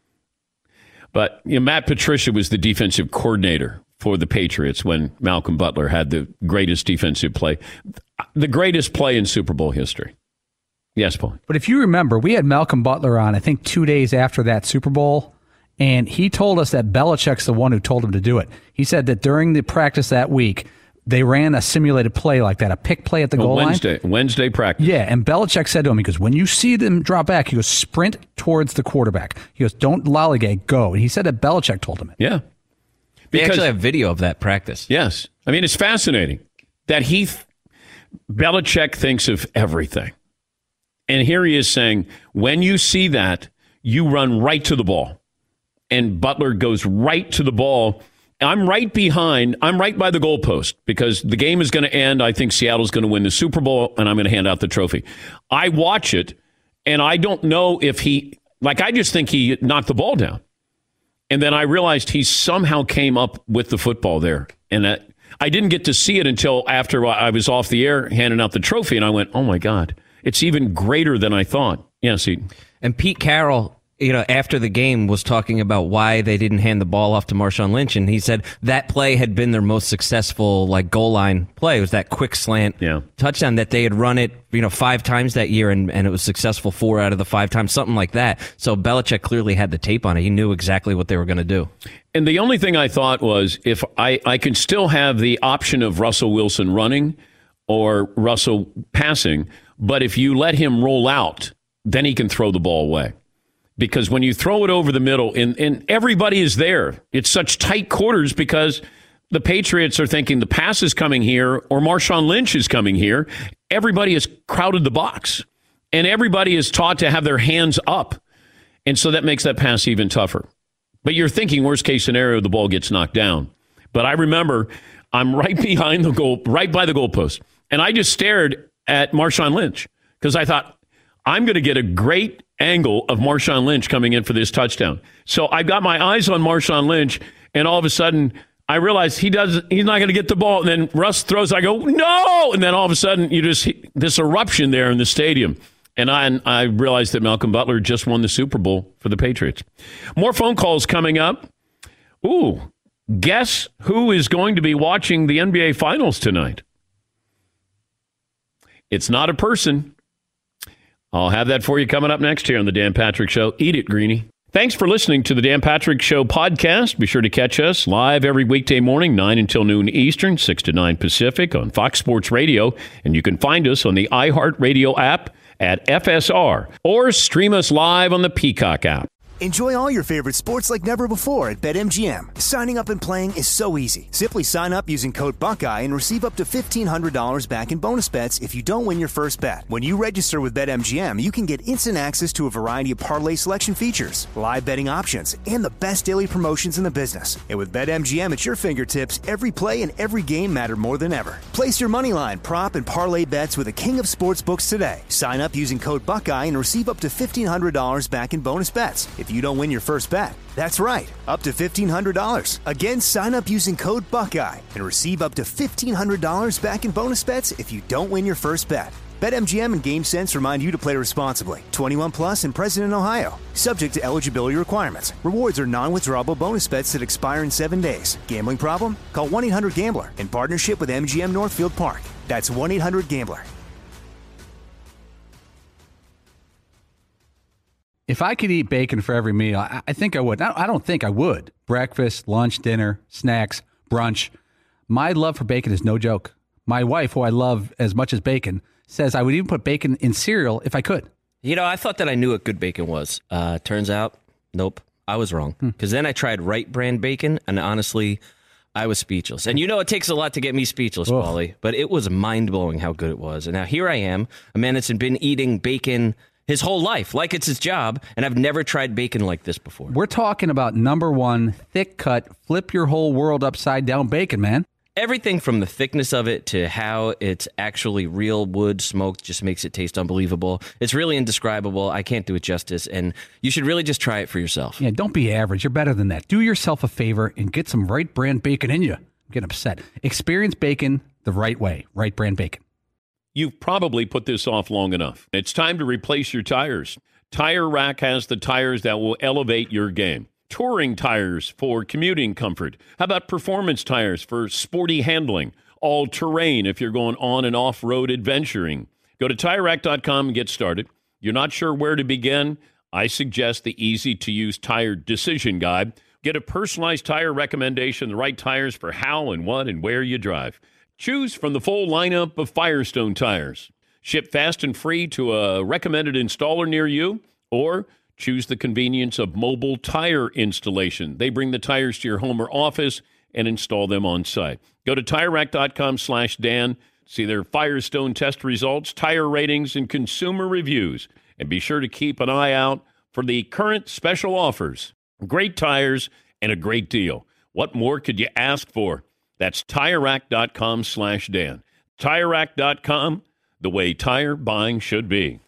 But Matt Patricia was the defensive coordinator for the Patriots when Malcolm Butler had the greatest defensive play, the greatest play in Super Bowl history. Yes, Paul. But if you remember, we had Malcolm Butler on, I think, 2 days after that Super Bowl, and he told us that Belichick's the one who told him to do it. He said that during the practice that week, they ran a simulated play like that, a pick play at the goal line. Wednesday practice. Yeah, and Belichick said to him, he goes, when you see them drop back, he goes, sprint towards the quarterback. He goes, don't lollygag, go. And he said that Belichick told him it. Yeah. They actually have video of that practice. Yes. I mean, it's fascinating that Belichick thinks of everything. And here he is saying, when you see that, you run right to the ball. And Butler goes right to the ball. I'm right by the goalpost because the game is going to end. I think Seattle's going to win the Super Bowl, and I'm going to hand out the trophy. I watch it, and I don't know if I just think he knocked the ball down. And then I realized he somehow came up with the football there. And I didn't get to see it until after I was off the air handing out the trophy, and I went, oh, my God, it's even greater than I thought. Yes, and Pete Carroll, after the game was talking about why they didn't hand the ball off to Marshawn Lynch, and he said that play had been their most successful goal line play. It was that quick slant touchdown that they had run it 5 times that year, and it was successful 4 out of the 5 times, something like that. So Belichick clearly had the tape on it. He knew exactly what they were going to do. And the only thing I thought was if I can still have the option of Russell Wilson running or Russell passing, but if you let him roll out, then he can throw the ball away. Because when you throw it over the middle, and everybody is there, it's such tight quarters because the Patriots are thinking the pass is coming here or Marshawn Lynch is coming here. Everybody has crowded the box, and everybody is taught to have their hands up. And so that makes that pass even tougher. But you're thinking worst case scenario, the ball gets knocked down. But I remember I'm right behind the goal, right by the goalpost. And I just stared at Marshawn Lynch because I thought I'm going to get a great angle of Marshawn Lynch coming in for this touchdown. So I got my eyes on Marshawn Lynch, and all of a sudden I realized he's not going to get the ball. And then Russ throws, I go, no! And then all of a sudden this eruption there in the stadium. And I realized that Malcolm Butler just won the Super Bowl for the Patriots. More phone calls coming up. Ooh, Guess who is going to be watching the NBA Finals tonight? It's not a person. I'll have that for you coming up next here on The Dan Patrick Show. Eat it, Greenie. Thanks for listening to the Dan Patrick Show podcast. Be sure to catch us live every weekday morning, 9 until noon Eastern, 6 to 9 Pacific on Fox Sports Radio. And you can find us on the iHeartRadio app at FSR or stream us live on the Peacock app. Enjoy all your favorite sports like never before at BetMGM. Signing up and playing is so easy. Simply sign up using code Buckeye and receive up to $1,500 back in bonus bets if you don't win your first bet. When you register with BetMGM, you can get instant access to a variety of parlay selection features, live betting options, and the best daily promotions in the business. And with BetMGM at your fingertips, every play and every game matter more than ever. Place your moneyline, prop, and parlay bets with the king of sportsbooks today. Sign up using code Buckeye and receive up to $1,500 back in bonus bets if you don't win your first bet. That's right, up to $1,500. Again, sign up using code Buckeye and receive up to $1,500 back in bonus bets if you don't win your first bet. BetMGM and GameSense remind you to play responsibly. 21 plus and present in Ohio. Subject to eligibility requirements. Rewards are non-withdrawable bonus bets that expire in 7 days. Gambling problem? Call 1-800-GAMBLER in partnership with MGM Northfield Park. That's 1-800-GAMBLER. If I could eat bacon for every meal, I think I would. I don't think I would. Breakfast, lunch, dinner, snacks, brunch. My love for bacon is no joke. My wife, who I love as much as bacon, says I would even put bacon in cereal if I could. You know, I thought that I knew what good bacon was. Turns out, nope, I was wrong. Because then I tried Wright Brand bacon, and honestly, I was speechless. And you know it takes a lot to get me speechless, Paulie, but it was mind-blowing how good it was. And now here I am, a man that's been eating bacon his whole life, like it's his job, and I've never tried bacon like this before. We're talking about number one, thick-cut, flip your whole world upside-down bacon, man. Everything from the thickness of it to how it's actually real wood smoked just makes it taste unbelievable. It's really indescribable. I can't do it justice, and you should really just try it for yourself. Yeah, don't be average. You're better than that. Do yourself a favor and get some Wright Brand bacon in you. I'm getting upset. Experience bacon the right way. Wright Brand bacon. You've probably put this off long enough. It's time to replace your tires. Tire Rack has the tires that will elevate your game. Touring tires for commuting comfort. How about performance tires for sporty handling? All-terrain if you're going on and off-road adventuring. Go to TireRack.com and get started. You're not sure where to begin? I suggest the easy-to-use tire decision guide. Get a personalized tire recommendation, the right tires for how and what and where you drive. Choose from the full lineup of Firestone tires. Ship fast and free to a recommended installer near you, or choose the convenience of mobile tire installation. They bring the tires to your home or office and install them on site. Go to TireRack.com/Dan. See their Firestone test results, tire ratings, and consumer reviews. And be sure to keep an eye out for the current special offers. Great tires and a great deal. What more could you ask for? That's TireRack.com/Dan. TireRack.com, the way tire buying should be.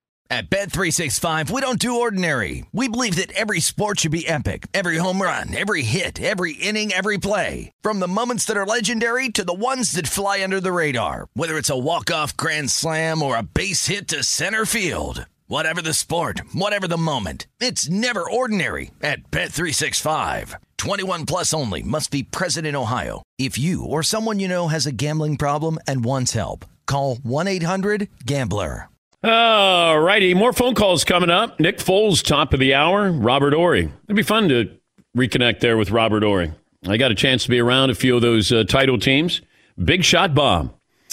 At Bet365, we don't do ordinary. We believe that every sport should be epic. Every home run, every hit, every inning, every play. From the moments that are legendary to the ones that fly under the radar. Whether it's a walk-off grand slam or a base hit to center field. Whatever the sport, whatever the moment, it's never ordinary at Bet365. 21 plus only. Must be present in Ohio. If you or someone you know has a gambling problem and wants help, call 1-800-GAMBLER. All righty, more phone calls coming up. Nick Foles, top of the hour. Robert Horry. It'd be fun to reconnect there with Robert Horry. I got a chance to be around a few of those title teams. Big shot Bob.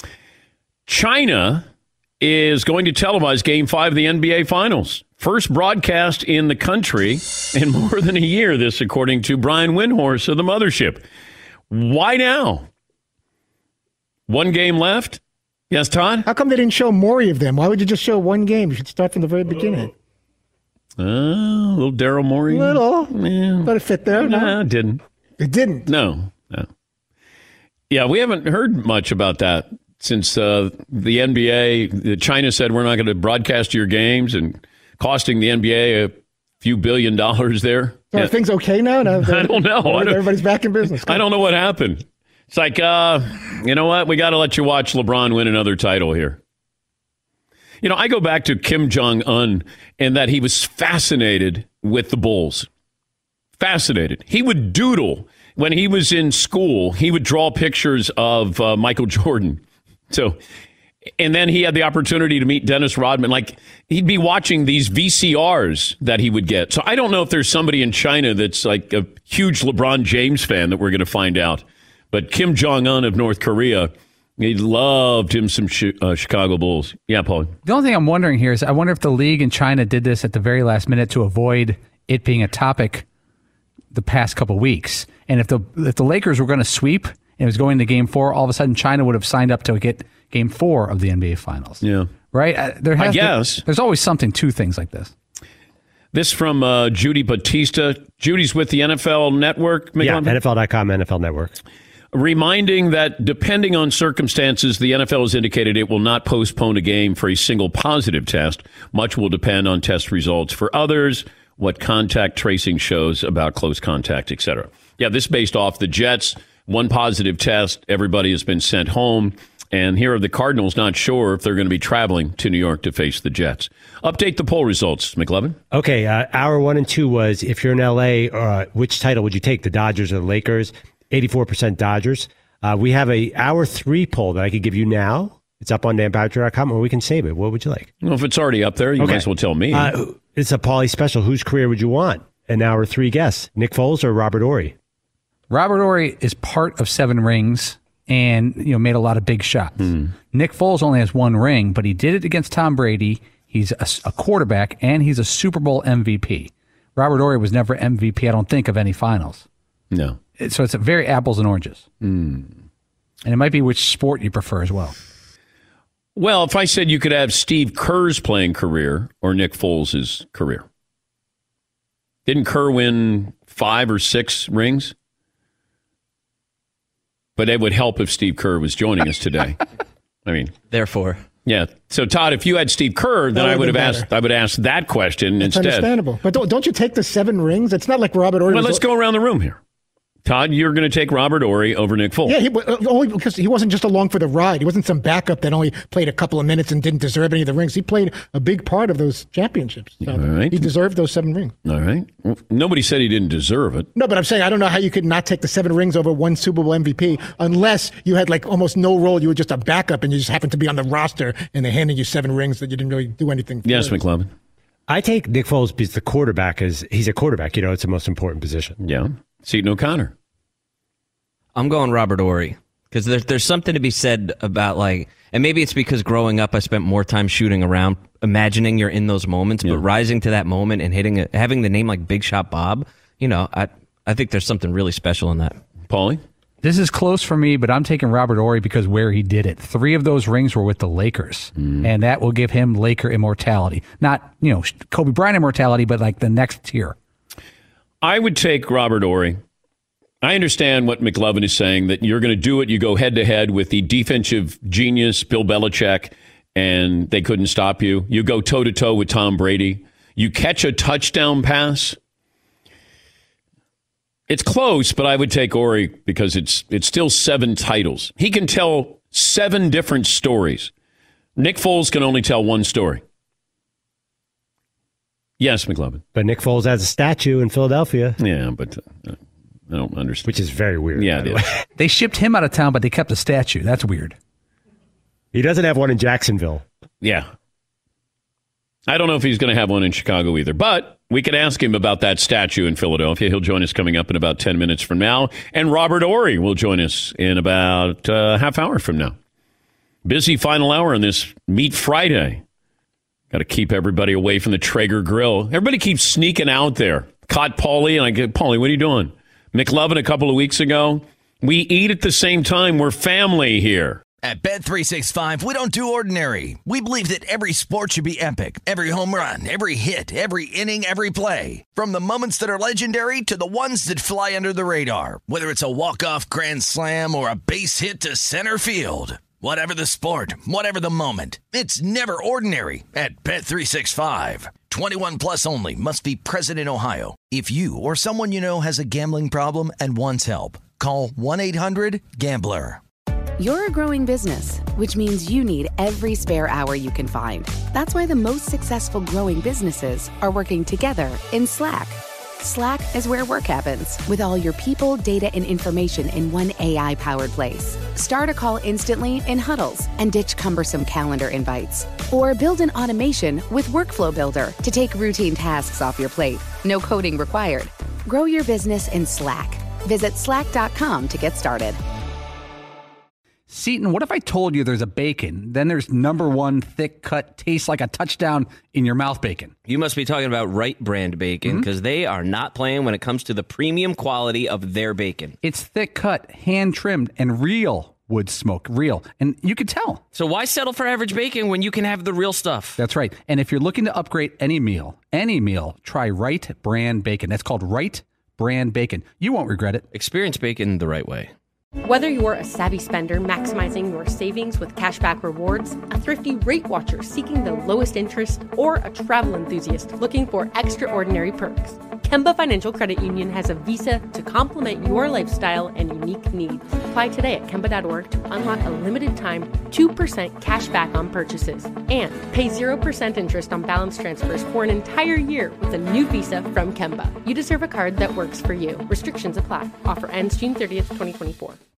China is going to televise Game 5 of the NBA Finals. First broadcast in the country in more than a year, this according to Brian Windhorst of the Mothership. Why now? One game left? Yes, Todd? How come they didn't show more of them? Why would you just show one game? You should start from the very beginning. Little Daryl Morey. Little. Yeah. But it fit there. No, it didn't. It didn't? No. Yeah, we haven't heard much about that since the NBA. China said we're not going to broadcast your games and costing the NBA a few $1 billion there. So are things okay now? I don't know. Everybody's back in business. I don't know what happened. It's like, you know what? We got to let you watch LeBron win another title here. You know, I go back to Kim Jong-un and that he was fascinated with the Bulls. Fascinated. He would doodle when he was in school, he would draw pictures of Michael Jordan. So, and then he had the opportunity to meet Dennis Rodman. Like, he'd be watching these VCRs that he would get. So I don't know if there's somebody in China that's like a huge LeBron James fan that we're going to find out. But Kim Jong-un of North Korea, he loved him some Chicago Bulls. Yeah, Paul. The only thing I'm wondering here is I wonder if the league in China did this at the very last minute to avoid it being a topic the past couple weeks. And if the Lakers were going to sweep and it was going to Game 4, all of a sudden China would have signed up to get Game 4 of the NBA Finals. Yeah. Right? I guess. There's always something to things like this. This from Judy Batista. Judy's with the NFL Network. Yeah, NFL.com, NFL Network. Reminding that depending on circumstances, the NFL has indicated it will not postpone a game for a single positive test. Much will depend on test results for others, what contact tracing shows about close contact, etc. Yeah, this is based off the Jets. One positive test, everybody has been sent home. And here are the Cardinals not sure if they're going to be traveling to New York to face the Jets. Update the poll results, McLovin. Okay, hour 1 and 2 was, if you're in L.A., which title would you take, the Dodgers or the Lakers? 84% Dodgers. We have a hour 3 poll that I could give you now. It's up on danpatrick.com, or we can save it. What would you like? Well, if it's already up there, you might as well tell me. It's a Paulie special. Whose career would you want? An hour 3 guess. Nick Foles or Robert Horry? Robert Horry is part of 7 rings and made a lot of big shots. Nick Foles only has 1 ring, but he did it against Tom Brady. He's a quarterback, and he's a Super Bowl MVP. Robert Horry was never MVP, I don't think, of any finals. No. So it's a very apples and oranges. And it might be which sport you prefer as well. Well, if I said you could have Steve Kerr's playing career or Nick Foles' career. Didn't Kerr win 5 or 6 rings? But it would help if Steve Kerr was joining us today. I mean, therefore. Yeah. So, Todd, if you had Steve Kerr, then I would have asked. I would ask that question instead. Understandable. But don't you take the 7 rings? It's not like Robert Horry. Well, let's go around the room here. Todd, you're going to take Robert Horry over Nick Foles. Yeah, only because he wasn't just along for the ride. He wasn't some backup that only played a couple of minutes and didn't deserve any of the rings. He played a big part of those championships. So all right. He deserved those 7 rings. All right. Well, nobody said he didn't deserve it. No, but I'm saying I don't know how you could not take the 7 rings over 1 Super Bowl MVP unless you had like almost no role. You were just a backup and you just happened to be on the roster and they handed you 7 rings that you didn't really do anything for. Yes, McLovin. I take Nick Foles because the quarterback he's a quarterback. It's the most important position. Yeah. Seton O'Connor. I'm going Robert Horry because there's something to be said about and maybe it's because growing up I spent more time shooting around, imagining you're in those moments, but rising to that moment and having the name like Big Shot Bob, I think there's something really special in that. Paulie? This is close for me, but I'm taking Robert Horry because where he did it. 3 of those rings were with the Lakers, and that will give him Laker immortality. Not, Kobe Bryant immortality, but like the next tier. I would take Robert Horry. I understand what McLovin is saying, that you're going to do it. You go head-to-head with the defensive genius, Bill Belichick, and they couldn't stop you. You go toe-to-toe with Tom Brady. You catch a touchdown pass. It's close, but I would take Horry because it's still 7 titles. He can tell 7 different stories. Nick Foles can only tell 1 story. Yes, McLovin. But Nick Foles has a statue in Philadelphia. Yeah, but... I don't understand. Which is very weird. Yeah, it is. They shipped him out of town, but they kept the statue. That's weird. He doesn't have one in Jacksonville. Yeah. I don't know if he's going to have one in Chicago either, but we can ask him about that statue in Philadelphia. He'll join us coming up in about 10 minutes from now. And Robert Horry will join us in about a half hour from now. Busy final hour on this Meat Friday. Got to keep everybody away from the Traeger grill. Everybody keeps sneaking out there. Caught Paulie, and I get, Paulie, what are you doing? McLovin a couple of weeks ago. We eat at the same time. We're family here. At Bet365, we don't do ordinary. We believe that every sport should be epic. Every home run, every hit, every inning, every play. From the moments that are legendary to the ones that fly under the radar. Whether it's a walk-off grand slam or a base hit to center field. Whatever the sport, whatever the moment. It's never ordinary at Bet365. 21 plus only. Must be present in Ohio. If you or someone you know has a gambling problem and wants help, call 1-800-GAMBLER. You're a growing business, which means you need every spare hour you can find. That's why the most successful growing businesses are working together in Slack. Slack is where work happens, with all your people, data, and information in one AI-powered place. Start a call instantly in huddles and ditch cumbersome calendar invites. Or build an automation with Workflow Builder to take routine tasks off your plate. No coding required. Grow your business in Slack. Visit slack.com to get started. Seton, what if I told you there's a bacon, then there's number one thick cut, tastes like a touchdown in your mouth bacon? You must be talking about Wright brand bacon, because they are not playing when it comes to the premium quality of their bacon. It's thick cut, hand trimmed, and real wood smoke. Real. And you can tell. So why settle for average bacon when you can have the real stuff? That's right. And if you're looking to upgrade any meal, try Wright brand bacon. That's called Wright brand bacon. You won't regret it. Experience bacon the right way. Whether you're a savvy spender maximizing your savings with cashback rewards, a thrifty rate watcher seeking the lowest interest, or a travel enthusiast looking for extraordinary perks, Kemba Financial Credit Union has a visa to complement your lifestyle and unique needs. Apply today at Kemba.org to unlock a limited time 2% cash back on purchases and pay 0% interest on balance transfers for an entire year with a new visa from Kemba. You deserve a card that works for you. Restrictions apply. Offer ends June 30th, 2024.